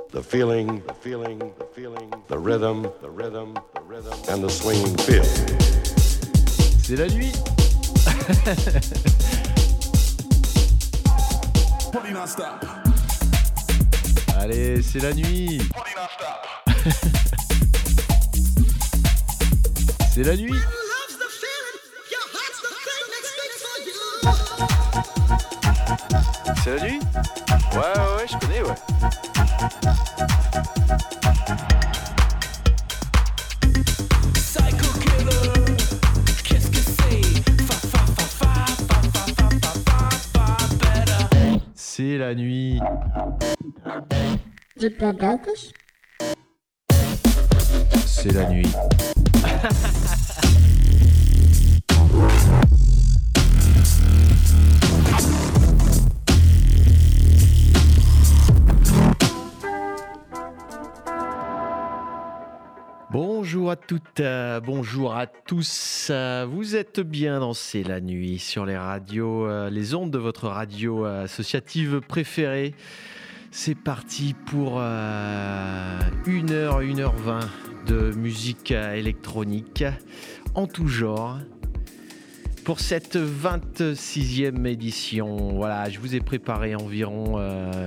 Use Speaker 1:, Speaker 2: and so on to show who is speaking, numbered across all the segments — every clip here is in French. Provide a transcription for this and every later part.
Speaker 1: the feeling, the rhythm, and the swinging feel.
Speaker 2: C'est la nuit. Allez, c'est la nuit. C'est la nuit. C'est la nuit? Ouais, je connais, ouais.
Speaker 3: Psycho killer, qu'est-ce que c'est? Better.
Speaker 2: C'est la nuit. C'est la nuit. Bonjour à toutes, bonjour à tous. Vous êtes bien dans C'est la nuit sur les radios, les ondes de votre radio associative préférée. C'est parti pour 1h20 de musique électronique en tout genre. Pour cette 26e édition, voilà, je vous ai préparé environ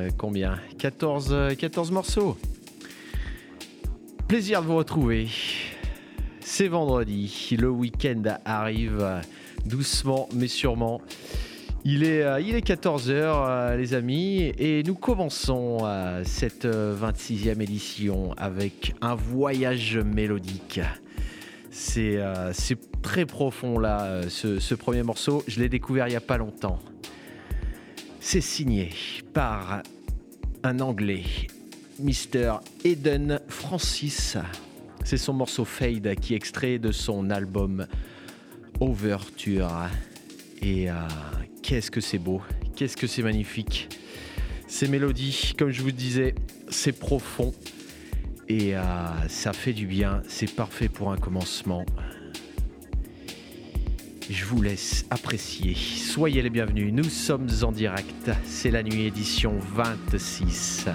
Speaker 2: 14 morceaux. Plaisir de vous retrouver. C'est vendredi, le week-end arrive doucement mais sûrement. Il est 14h les amis et nous commençons cette 26e édition avec un voyage mélodique. C'est très profond là, ce premier morceau. Je l'ai découvert il n'y a pas longtemps. C'est signé par un Anglais, Mr. Eden Francis. C'est son morceau Fade qui est extrait de son album Overture. Et qu'est-ce que c'est beau, qu'est-ce que c'est magnifique. Ces mélodies, comme je vous disais, c'est profond. Et ça fait du bien, c'est parfait pour un commencement. Je vous laisse apprécier. Soyez les bienvenus, nous sommes en direct. C'est la nuit édition 26.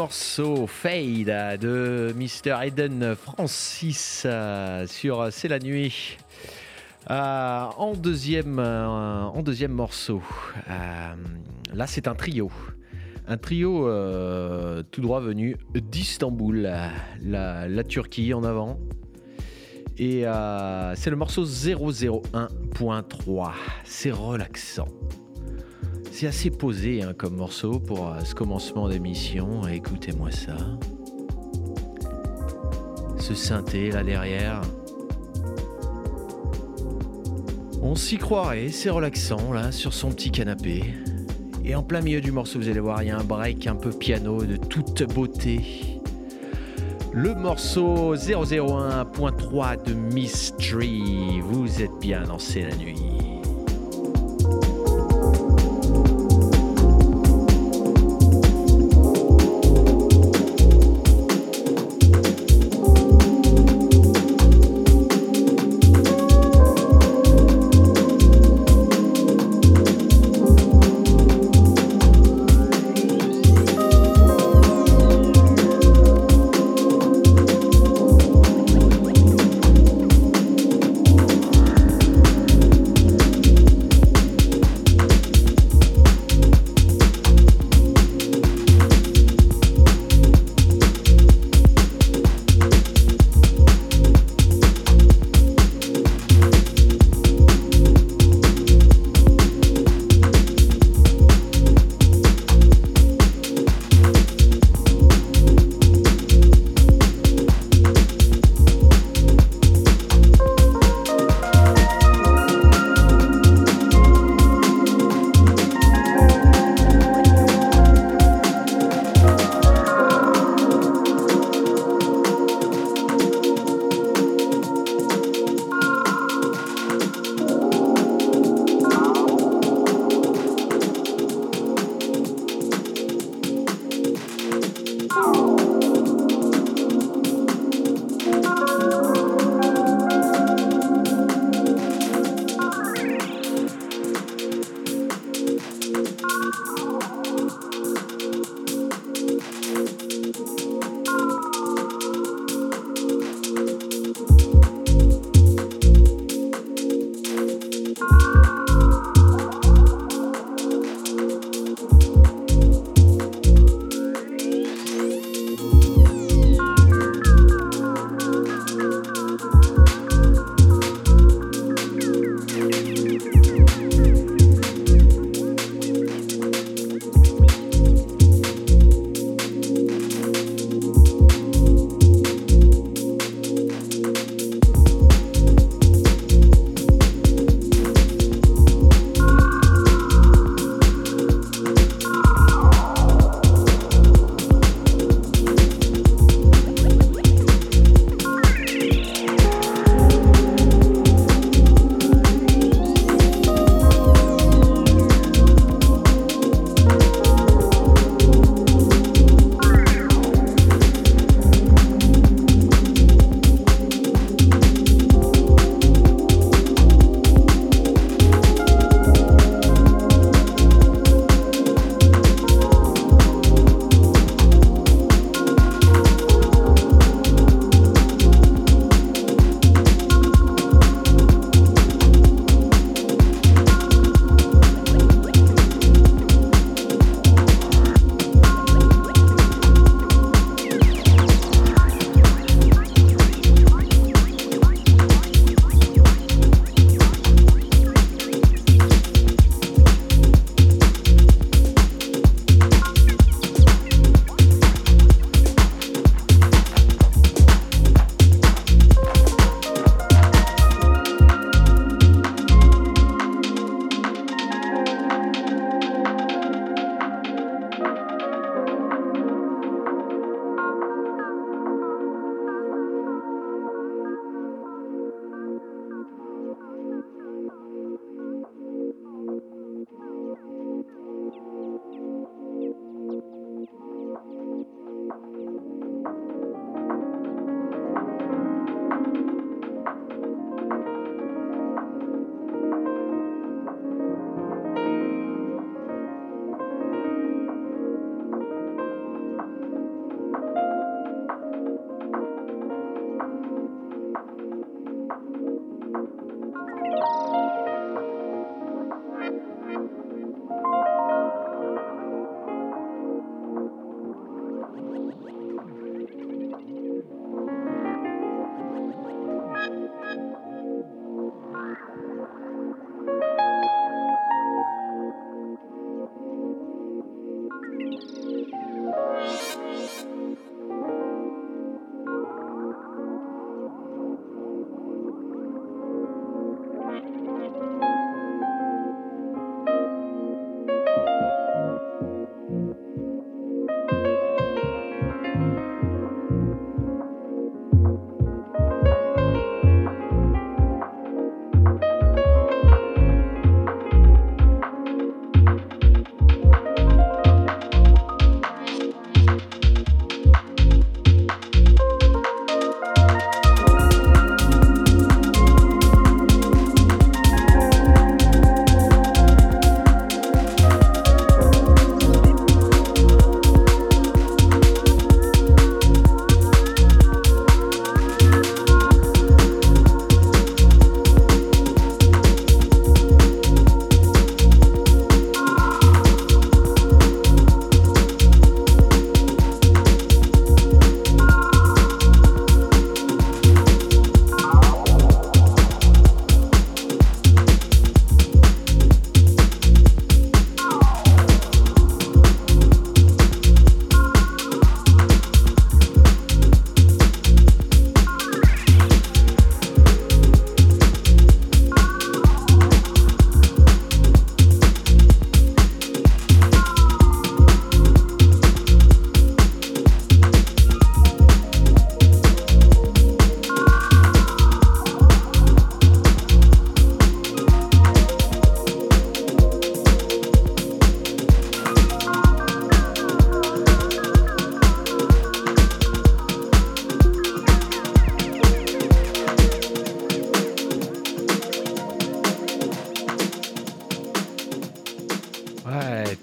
Speaker 2: morceau Fade de Mr. Eden Francis sur C'est la nuit. En deuxième morceau, là c'est un trio. Un trio tout droit venu d'Istanbul, la Turquie en avant. Et c'est le morceau 001.3. C'est relaxant. C'est assez posé comme morceau pour ce commencement d'émission. Écoutez-moi ça. Ce synthé là derrière. On s'y croirait, c'est relaxant là sur son petit canapé. Et en plein milieu du morceau, vous allez voir, il y a un break un peu piano de toute beauté. Le morceau 001.3 de Mystery. Vous êtes bien dans C'est la nuit.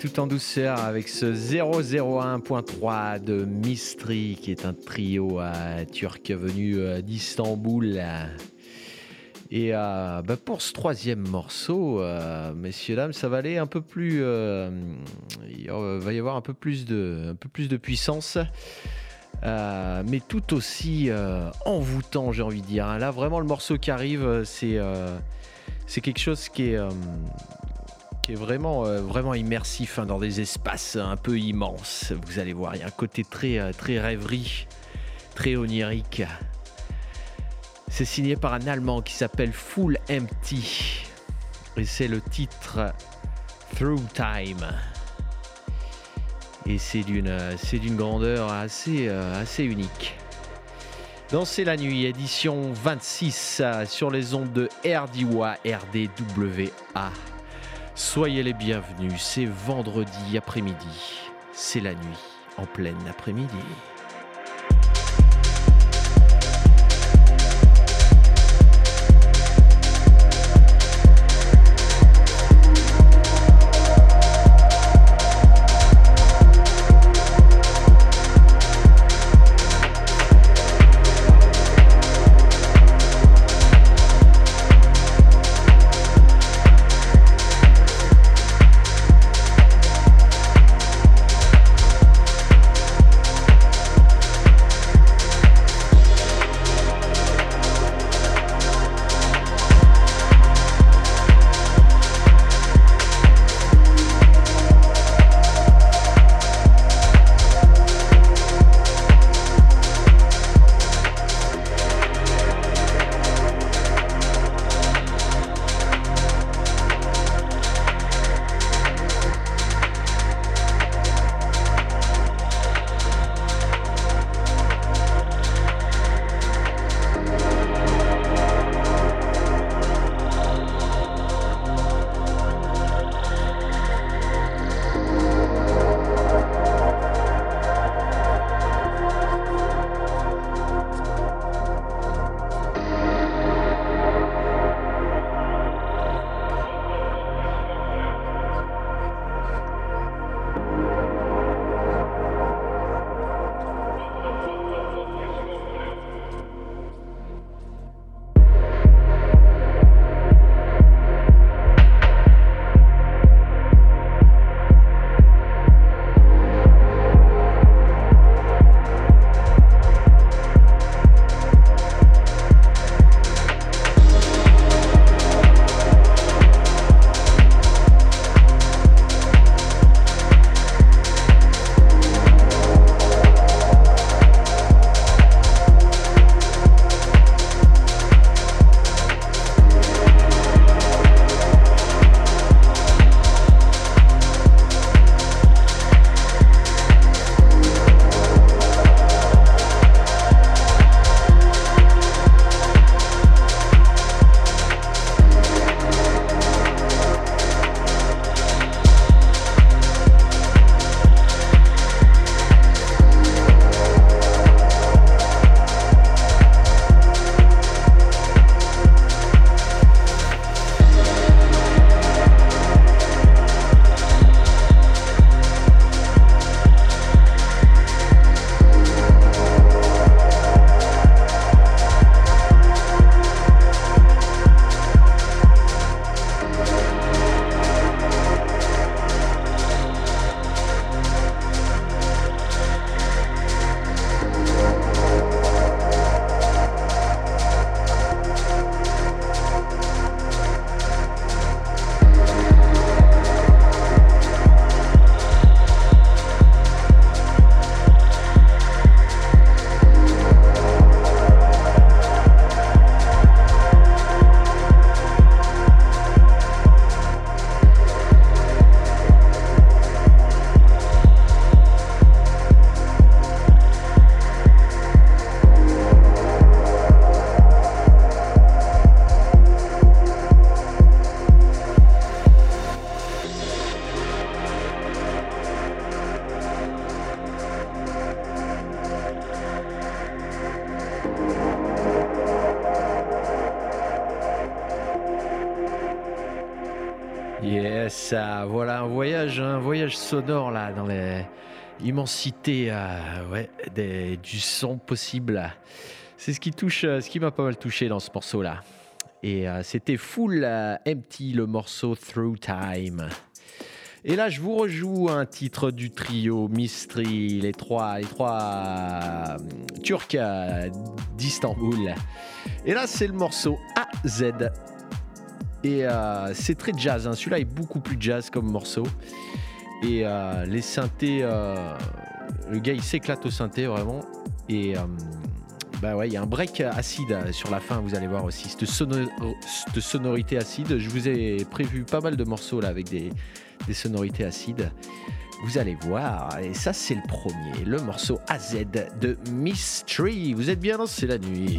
Speaker 2: tout en douceur avec ce 001.3 de Mystery, qui est un trio turc venu d'Istanbul. Et pour ce troisième morceau, messieurs, dames, ça va aller un peu plus... il va y avoir un peu plus de puissance. Mais tout aussi envoûtant, j'ai envie de dire. Là, vraiment, le morceau qui arrive, c'est quelque chose qui est vraiment immersif, dans des espaces un peu immenses. Vous allez voir, il y a un côté très rêverie, très onirique. C'est signé par un Allemand qui s'appelle Full Empty. Et c'est le titre Through Time. Et c'est d'une grandeur assez unique. Danser la nuit, édition 26 sur les ondes de RDWA, RDWA. Soyez les bienvenus, c'est vendredi après-midi. C'est la nuit en plein après-midi. Yes, voilà un voyage sonore là dans l'immensité du son possible. C'est ce qui m'a pas mal touché dans ce morceau là. Et c'était Full Empty, le morceau Through Time. Et là, je vous rejoue un titre du trio Mystery, les trois Turcs d'Istanbul. Et là, c'est le morceau AZ. Et c'est très jazz, hein. Celui-là est beaucoup plus jazz comme morceau. Et les synthés, le gars il s'éclate au synthé vraiment. Et il y a un break acide sur la fin, vous allez voir aussi. Cette sonorité acide, je vous ai prévu pas mal de morceaux là avec des sonorités acides. Vous allez voir, et ça c'est le premier, le morceau AZ de Mystery. Vous êtes bien dans C'est la nuit.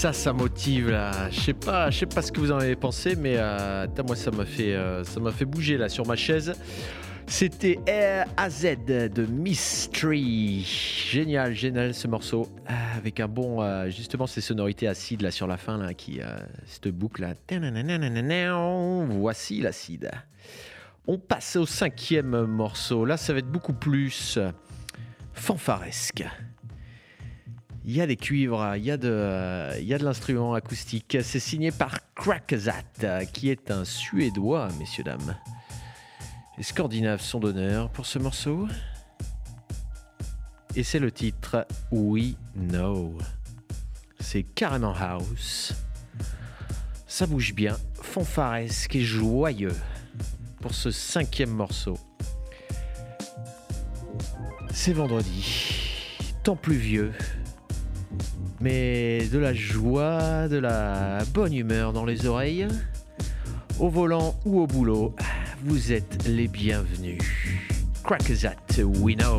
Speaker 2: ça motive là. Je sais pas ce que vous en avez pensé, mais moi ça m'a fait bouger là sur ma chaise. C'était AZ de Mystery. Génial ce morceau avec un bon justement ces sonorités acides là sur la fin là qui cette boucle là. Voici l'acide. On passe au 5e morceau. Là ça va être beaucoup plus fanfaresque. Il y a des cuivres, il y a de l'instrument acoustique. C'est signé par Crackzat, qui est un Suédois, messieurs, dames. Les Scandinaves sont d'honneur pour ce morceau. Et c'est le titre We Know. C'est carrément house. Ça bouge bien, fanfaresque et joyeux pour ce 5e morceau. C'est vendredi, temps pluvieux. Mais de la joie, de la bonne humeur dans les oreilles, au volant ou au boulot, vous êtes les bienvenus. Crackzat, We Know.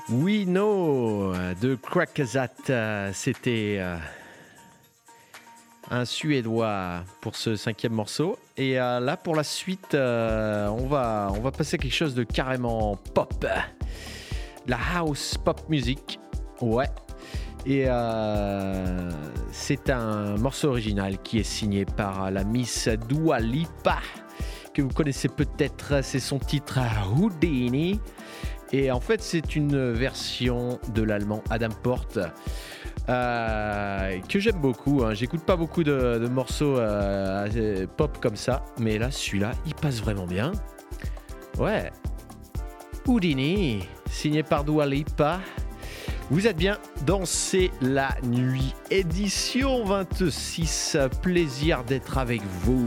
Speaker 2: We Know de Crackazat, c'était un Suédois pour ce 5e morceau. Et là, pour la suite, on va passer à quelque chose de carrément pop. La house pop music, ouais. Et c'est un morceau original qui est signé par la Miss Dua Lipa, que vous connaissez peut-être, c'est son titre Houdini. Et en fait, c'est une version de l'allemand Adam Porte que j'aime beaucoup. J'écoute pas beaucoup de morceaux pop comme ça, mais là, celui-là, il passe vraiment bien. Ouais. Houdini, signé par Dua Lipa. Vous êtes bien dans C'est la nuit, édition 26. Plaisir d'être avec vous.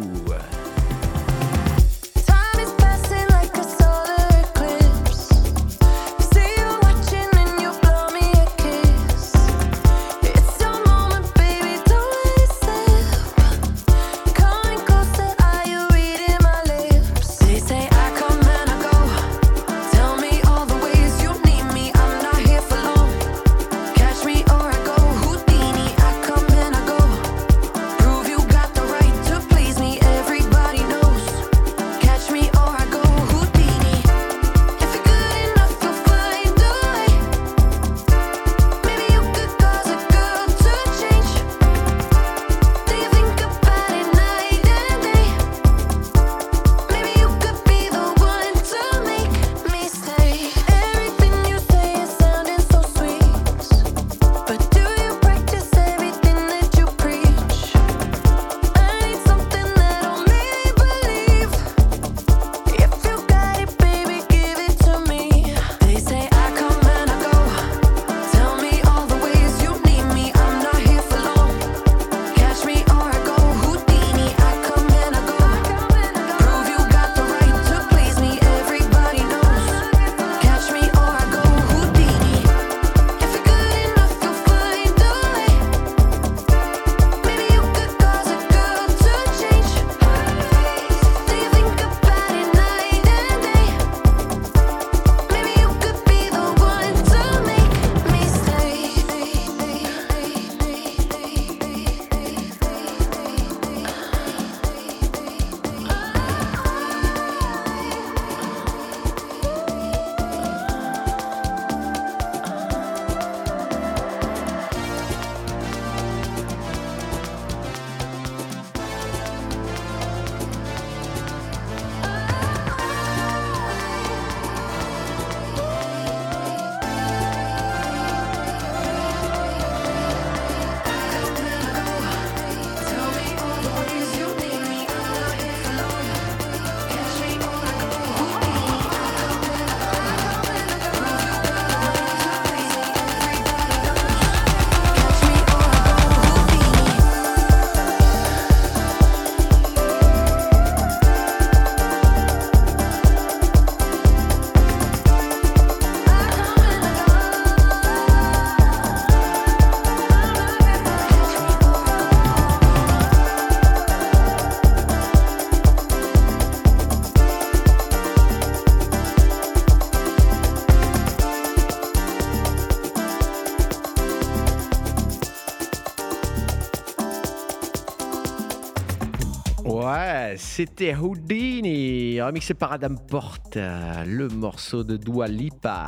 Speaker 2: Ouais, c'était Houdini, remixé par Adam Porte, le morceau de Dua Lipa.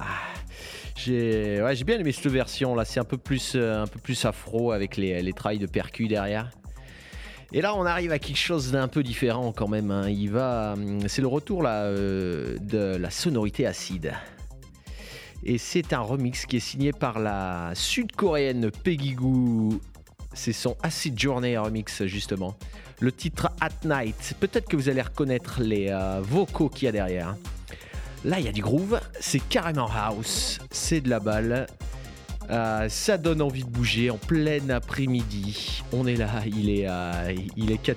Speaker 2: J'ai bien aimé cette version là, c'est un peu plus afro avec les trails de percus derrière. Et là, on arrive à quelque chose d'un peu différent quand même. C'est le retour là de la sonorité acide. Et c'est un remix qui est signé par la sud-coréenne Peggy Goo. C'est son Acid Journey remix justement. Le titre At Night. Peut-être que vous allez reconnaître les vocaux qu'il y a derrière. Là, il y a du groove. C'est carrément house. C'est de la balle. Ça donne envie de bouger en plein après-midi. On est là. Il est